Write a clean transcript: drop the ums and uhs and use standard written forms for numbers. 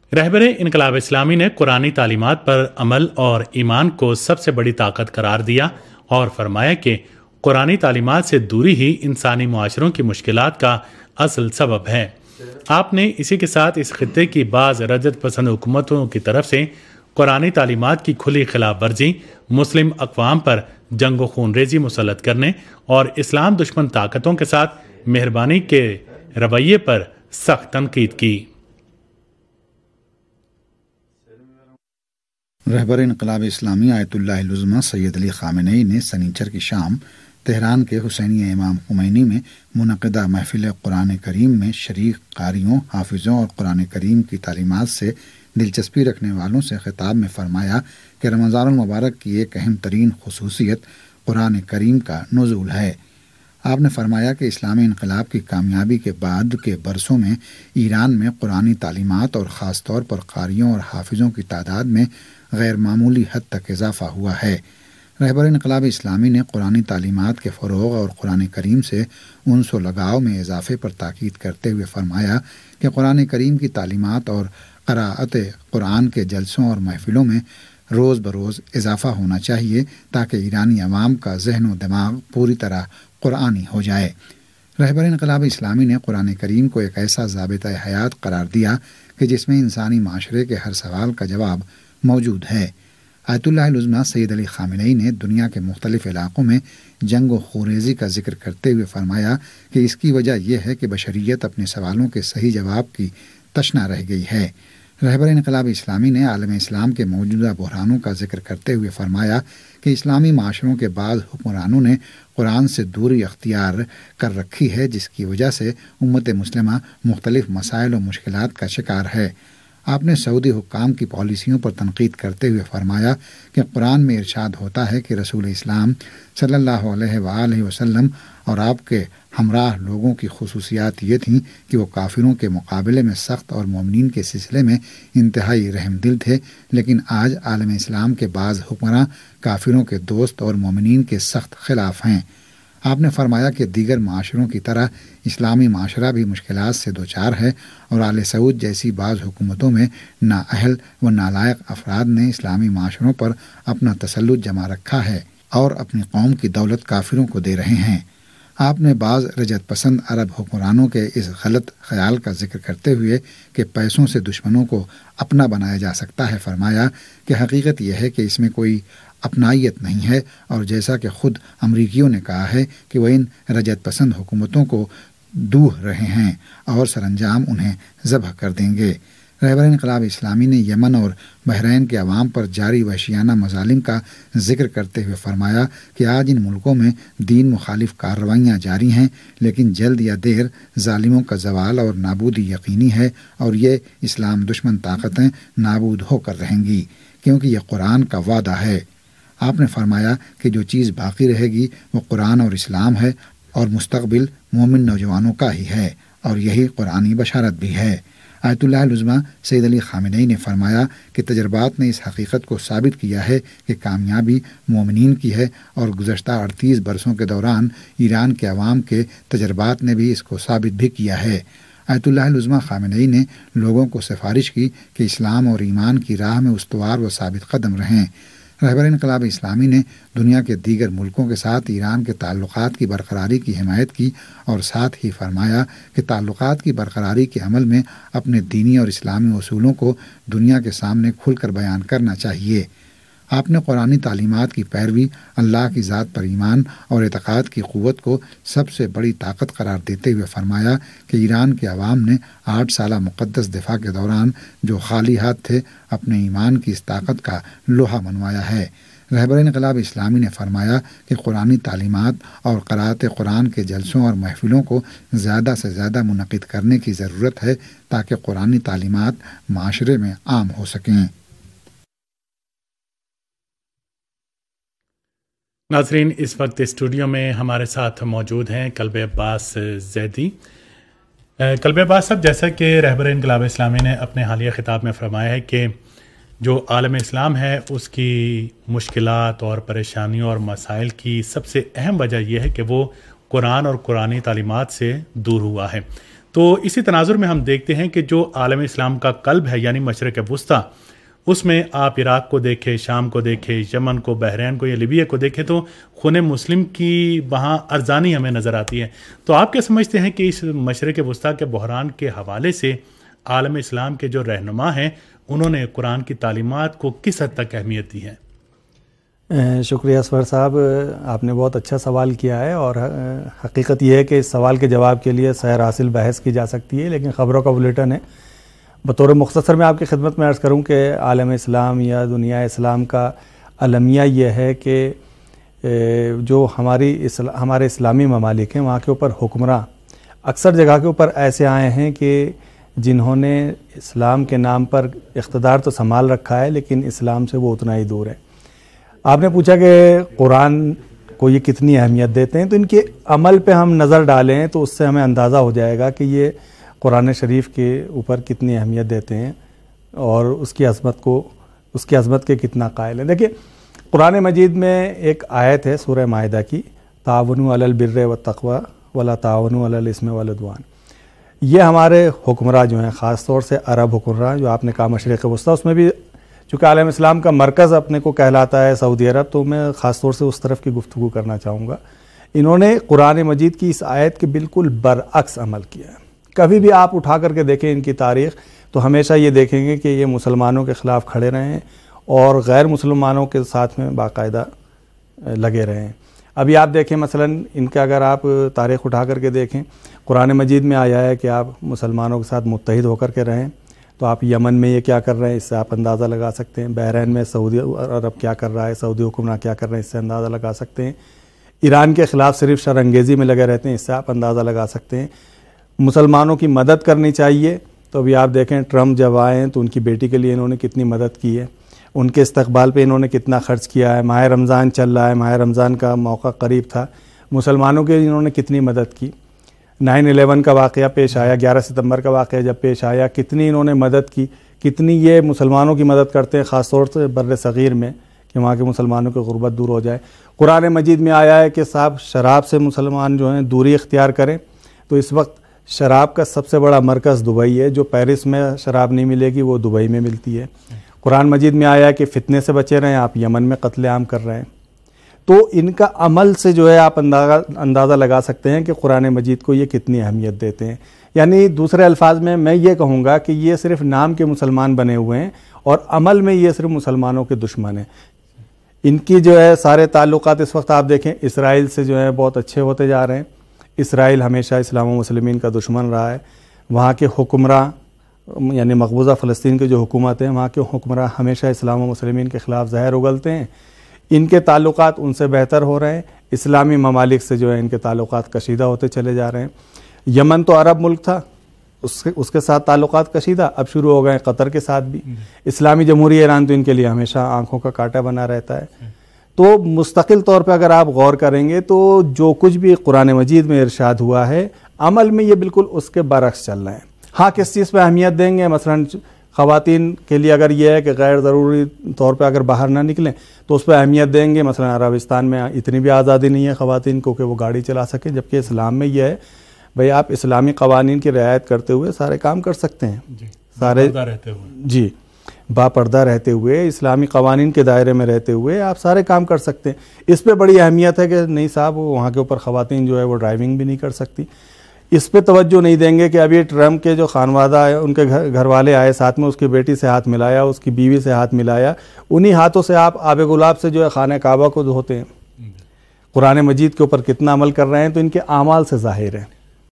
رہبر انقلاب اسلامی نے قرآنی تعلیمات پر عمل اور ایمان کو سب سے بڑی طاقت قرار دیا اور فرمایا کہ قرآنی تعلیمات سے دوری ہی انسانی معاشروں کی مشکلات کا اصل سبب ہے۔ آپ نے اسی کے ساتھ اس خطے کی بعض رجعت پسند حکومتوں کی طرف سے قرآنی تعلیمات کی کھلی خلاف ورزی، مسلم اقوام پر جنگ و خون ریزی مسلط کرنے اور اسلام دشمن طاقتوں کے ساتھ مہربانی کے رویے پر سخت تنقید کی۔ رہبر انقلاب اسلامی آیت اللہ العظمہ سید علی خامنئی نے سنیچر کی شام تہران کے حسینیہ امام خمینی میں منعقدہ محفل قرآن کریم میں شریک قاریوں، حافظوں اور قرآن کریم کی تعلیمات سے دلچسپی رکھنے والوں سے خطاب میں فرمایا کہ رمضان المبارک کی ایک اہم ترین خصوصیت قرآن کریم کا نزول ہے۔ آپ نے فرمایا کہ اسلامی انقلاب کی کامیابی کے بعد کے برسوں میں ایران میں قرآنی تعلیمات اور خاص طور پر قاریوں اور حافظوں کی تعداد میں غیر معمولی حد تک اضافہ ہوا ہے۔ رہبر انقلاب اسلامی نے قرآنی تعلیمات کے فروغ اور قرآن کریم سے انس و لگاؤ میں اضافے پر تاکید کرتے ہوئے فرمایا کہ قرآن کریم کی تعلیمات اور قراءت قرآن کے جلسوں اور محفلوں میں روز بروز اضافہ ہونا چاہیے تاکہ ایرانی عوام کا ذہن و دماغ پوری طرح قرآنی ہو جائے۔ رہبر انقلاب اسلامی نے قرآن کریم کو ایک ایسا ضابطۂ حیات قرار دیا کہ جس میں انسانی معاشرے کے ہر سوال کا جواب موجود ہے۔ آیت اللہ العظمہ سید علی خامنئی نے دنیا کے مختلف علاقوں میں جنگ و خوریزی کا ذکر کرتے ہوئے فرمایا کہ اس کی وجہ یہ ہے کہ بشریت اپنے سوالوں کے صحیح جواب کی تشنا رہ گئی ہے۔ رہبر انقلاب اسلامی نے عالم اسلام کے موجودہ بحرانوں کا ذکر کرتے ہوئے فرمایا کہ اسلامی معاشروں کے بعض حکمرانوں نے قرآن سے دوری اختیار کر رکھی ہے، جس کی وجہ سے امت مسلمہ مختلف مسائل و مشکلات کا شکار ہے۔ آپ نے سعودی حکام کی پالیسیوں پر تنقید کرتے ہوئے فرمایا کہ قرآن میں ارشاد ہوتا ہے کہ رسول اسلام صلی اللہ علیہ وآلہ وسلم اور آپ کے ہمراہ لوگوں کی خصوصیات یہ تھیں کہ وہ کافروں کے مقابلے میں سخت اور مومنین کے سلسلے میں انتہائی رحم دل تھے، لیکن آج عالم اسلام کے بعض حکمراں کافروں کے دوست اور مومنین کے سخت خلاف ہیں۔ آپ نے فرمایا کہ دیگر معاشروں کی طرح اسلامی معاشرہ بھی مشکلات سے دوچار ہے اور آل سعود جیسی بعض حکومتوں میں نااہل و نالائق افراد نے اسلامی معاشروں پر اپنا تسلط جما رکھا ہے اور اپنی قوم کی دولت کافروں کو دے رہے ہیں۔ آپ نے بعض رجعت پسند عرب حکمرانوں کے اس غلط خیال کا ذکر کرتے ہوئے کہ پیسوں سے دشمنوں کو اپنا بنایا جا سکتا ہے فرمایا کہ حقیقت یہ ہے کہ اس میں کوئی اپنائیت نہیں ہے، اور جیسا کہ خود امریکیوں نے کہا ہے کہ وہ ان رجعت پسند حکومتوں کو دوہ رہے ہیں اور سر انجام انہیں ذبح کر دیں گے۔ رہبر انقلاب اسلامی نے یمن اور بحرین کے عوام پر جاری وحشیانہ مظالم کا ذکر کرتے ہوئے فرمایا کہ آج ان ملکوں میں دین مخالف کارروائیاں جاری ہیں، لیکن جلد یا دیر ظالموں کا زوال اور نابودی یقینی ہے، اور یہ اسلام دشمن طاقتیں نابود ہو کر رہیں گی، کیونکہ یہ قرآن کا وعدہ ہے۔ آپ نے فرمایا کہ جو چیز باقی رہے گی وہ قرآن اور اسلام ہے، اور مستقبل مومن نوجوانوں کا ہی ہے، اور یہی قرآنی بشارت بھی ہے۔ آیت اللہ العظمہ سید علی خامنئی نے فرمایا کہ تجربات نے اس حقیقت کو ثابت کیا ہے کہ کامیابی مومنین کی ہے، اور گزشتہ 38 برسوں کے دوران ایران کے عوام کے تجربات نے بھی اس کو ثابت بھی کیا ہے۔ آیت اللہ العظمہ خامنئی نے لوگوں کو سفارش کی کہ اسلام اور ایمان کی راہ میں استوار و ثابت قدم رہیں۔ رہبر انقلاب اسلامی نے دنیا کے دیگر ملکوں کے ساتھ ایران کے تعلقات کی برقراری کی حمایت کی، اور ساتھ ہی فرمایا کہ تعلقات کی برقراری کے عمل میں اپنے دینی اور اسلامی اصولوں کو دنیا کے سامنے کھل کر بیان کرنا چاہیے۔ آپ نے قرآنی تعلیمات کی پیروی، اللہ کی ذات پر ایمان اور اعتقاد کی قوت کو سب سے بڑی طاقت قرار دیتے ہوئے فرمایا کہ ایران کے عوام نے 8 سالہ مقدس دفاع کے دوران جو خالی ہاتھ تھے، اپنے ایمان کی اس طاقت کا لوہا منوایا ہے۔ رہبر انقلاب اسلامی نے فرمایا کہ قرآنی تعلیمات اور قراءت قرآن کے جلسوں اور محفلوں کو زیادہ سے زیادہ منعقد کرنے کی ضرورت ہے تاکہ قرآنی تعلیمات معاشرے میں عام ہو سکیں۔ ناظرین، اس وقت اسٹوڈیو میں ہمارے ساتھ موجود ہیں کلب عباس زیدی۔ کلب عباس صاحب، جیسا کہ رہبر انقلاب اسلامی نے اپنے حالیہ خطاب میں فرمایا ہے کہ جو عالم اسلام ہے اس کی مشکلات اور پریشانیوں اور مسائل کی سب سے اہم وجہ یہ ہے کہ وہ قرآن اور قرآنی تعلیمات سے دور ہوا ہے۔ تو اسی تناظر میں ہم دیکھتے ہیں کہ جو عالم اسلام کا قلب ہے یعنی مشرق وسطیٰ، اس میں آپ عراق کو دیکھیں، شام کو دیکھیں، یمن کو، بحرین کو یا لیبیا کو دیکھیں تو خون مسلم کی وہاں ارزانی ہمیں نظر آتی ہے۔ تو آپ کیا سمجھتے ہیں کہ اس مشرق وسطیٰ کے بحران کے حوالے سے عالم اسلام کے جو رہنما ہیں انہوں نے قرآن کی تعلیمات کو کس حد تک اہمیت دی ہے؟ شکریہ اسفر صاحب، آپ نے بہت اچھا سوال کیا ہے، اور حقیقت یہ ہے کہ اس سوال کے جواب کے لیے سیر حاصل بحث کی جا سکتی ہے، لیکن خبروں کا بلیٹن ہے۔ بطور مختصر میں آپ کی خدمت میں عرض کروں کہ عالم اسلام یا دنیا اسلام کا المیہ یہ ہے کہ جو ہمارے اسلامی ممالک ہیں وہاں کے اوپر حکمراں اکثر جگہ کے اوپر ایسے آئے ہیں کہ جنہوں نے اسلام کے نام پر اقتدار تو سنبھال رکھا ہے لیکن اسلام سے وہ اتنا ہی دور ہے۔ آپ نے پوچھا کہ قرآن کو یہ کتنی اہمیت دیتے ہیں، تو ان کے عمل پہ ہم نظر ڈالیں تو اس سے ہمیں اندازہ ہو جائے گا کہ یہ قرآن شریف کے اوپر کتنی اہمیت دیتے ہیں اور اس کی عظمت کے کتنا قائل ہیں۔ دیکھیں، قرآن مجید میں ایک آیت ہے سورہ مائدہ کی، تعاونوا علی البر والتقوی ولا تعاونوا علی الاثم والعدوان۔ یہ ہمارے حکمراں جو ہیں، خاص طور سے عرب حکمراں جو آپ نے کہا مشرق وسطیٰ، اس میں بھی چونکہ عالم اسلام کا مرکز اپنے کو کہلاتا ہے سعودی عرب، تو میں خاص طور سے اس طرف کی گفتگو کرنا چاہوں گا۔ انہوں نے قرآن مجید کی اس آیت کے بالکل برعکس عمل کیا ہے۔ کبھی بھی آپ اٹھا کر کے دیکھیں ان کی تاریخ تو ہمیشہ یہ دیکھیں گے کہ یہ مسلمانوں کے خلاف کھڑے رہے ہیں اور غیر مسلمانوں کے ساتھ میں باقاعدہ لگے رہے ہیں۔ ابھی آپ دیکھیں مثلا ان کا اگر آپ تاریخ اٹھا کر کے دیکھیں، قرآن مجید میں آیا ہے کہ آپ مسلمانوں کے ساتھ متحد ہو کر کے رہیں، تو آپ یمن میں یہ کیا کر رہے ہیں اس سے آپ اندازہ لگا سکتے ہیں، بحرین میں سعودی عرب کیا کر رہا ہے، سعودی حکمراں کیا کر رہے ہیں اس سے اندازہ لگا سکتے ہیں، ایران کے خلاف صرف شر انگیزی میں لگے رہتے ہیں اس سے آپ اندازہ لگا سکتے ہیں۔ مسلمانوں کی مدد کرنی چاہیے، تو ابھی آپ دیکھیں ٹرمپ جب آئے ہیں تو ان کی بیٹی کے لیے انہوں نے کتنی مدد کی ہے، ان کے استقبال پہ انہوں نے کتنا خرچ کیا ہے۔ ماہ رمضان چل رہا ہے، ماہ رمضان کا موقع قریب تھا، مسلمانوں کے انہوں نے کتنی مدد کی۔ 9/11 کا واقعہ پیش آیا، 11 ستمبر کا واقعہ جب پیش آیا، کتنی انہوں نے مدد کی، کتنی یہ مسلمانوں کی مدد کرتے ہیں، خاص طور سے بر صغیر میں، کہ وہاں کے مسلمانوں کی غربت دور ہو جائے۔ قرآن مجید میں آیا ہے کہ صاحب شراب سے مسلمان جو ہیں دوری اختیار کریں، تو اس وقت شراب کا سب سے بڑا مرکز دبئی ہے، جو پیرس میں شراب نہیں ملے گی وہ دبئی میں ملتی ہے۔ قرآن مجید میں آیا ہے کہ فتنے سے بچے رہیں، آپ یمن میں قتل عام کر رہے ہیں۔ تو ان کا عمل سے جو ہے آپ اندازہ لگا سکتے ہیں کہ قرآن مجید کو یہ کتنی اہمیت دیتے ہیں۔ یعنی دوسرے الفاظ میں یہ کہوں گا کہ یہ صرف نام کے مسلمان بنے ہوئے ہیں اور عمل میں یہ صرف مسلمانوں کے دشمن ہیں۔ ان کی جو ہے سارے تعلقات اس وقت آپ دیکھیں اسرائیل سے جو ہے بہت اچھے ہوتے جا رہے ہیں۔ اسرائیل ہمیشہ اسلام و مسلمین کا دشمن رہا ہے۔ وہاں کے حکمراں یعنی مقبوضہ فلسطین کے جو حکومت ہیں، وہاں کے حکمراں ہمیشہ اسلام و مسلمین کے خلاف زہر اگلتے ہیں۔ ان کے تعلقات ان سے بہتر ہو رہے ہیں، اسلامی ممالک سے جو ہے ان کے تعلقات کشیدہ ہوتے چلے جا رہے ہیں۔ یمن تو عرب ملک تھا، اس کے ساتھ تعلقات کشیدہ، اب شروع ہو گئے قطر کے ساتھ بھی۔ اسلامی جمہوریہ ایران تو ان کے لیے ہمیشہ آنکھوں کا کانٹا بنا رہتا ہے۔ تو مستقل طور پہ اگر آپ غور کریں گے تو جو کچھ بھی قرآن مجید میں ارشاد ہوا ہے، عمل میں یہ بالکل اس کے برعکس چل رہے ہیں۔ ہاں کس چیز پہ اہمیت دیں گے؟ مثلاً خواتین کے لیے اگر یہ ہے کہ غیر ضروری طور پہ اگر باہر نہ نکلیں تو اس پہ اہمیت دیں گے۔ مثلاً عربستان میں اتنی بھی آزادی نہیں ہے خواتین کو کہ وہ گاڑی چلا سکیں، جبکہ اسلام میں یہ ہے بھئی آپ اسلامی قوانین کی رعایت کرتے ہوئے سارے کام کر سکتے ہیں، سارے جی باپردہ رہتے ہوئے، اسلامی قوانین کے دائرے میں رہتے ہوئے آپ سارے کام کر سکتے ہیں۔ اس پہ بڑی اہمیت ہے کہ نہیں صاحب وہاں کے اوپر خواتین جو ہے وہ ڈرائیونگ بھی نہیں کر سکتی۔ اس پہ توجہ نہیں دیں گے کہ ابھی ٹرمپ کے جو خانوادہ ہے ان کے گھر والے آئے ساتھ میں، اس کی بیٹی سے ہاتھ ملایا، اس کی بیوی سے ہاتھ ملایا، انہی ہاتھوں سے آپ آب گلاب سے جو ہے خانہ کعبہ کو دھوتے ہیں۔ قرآن مجید کے اوپر کتنا عمل کر رہے ہیں تو ان کے اعمال سے ظاہر ہے۔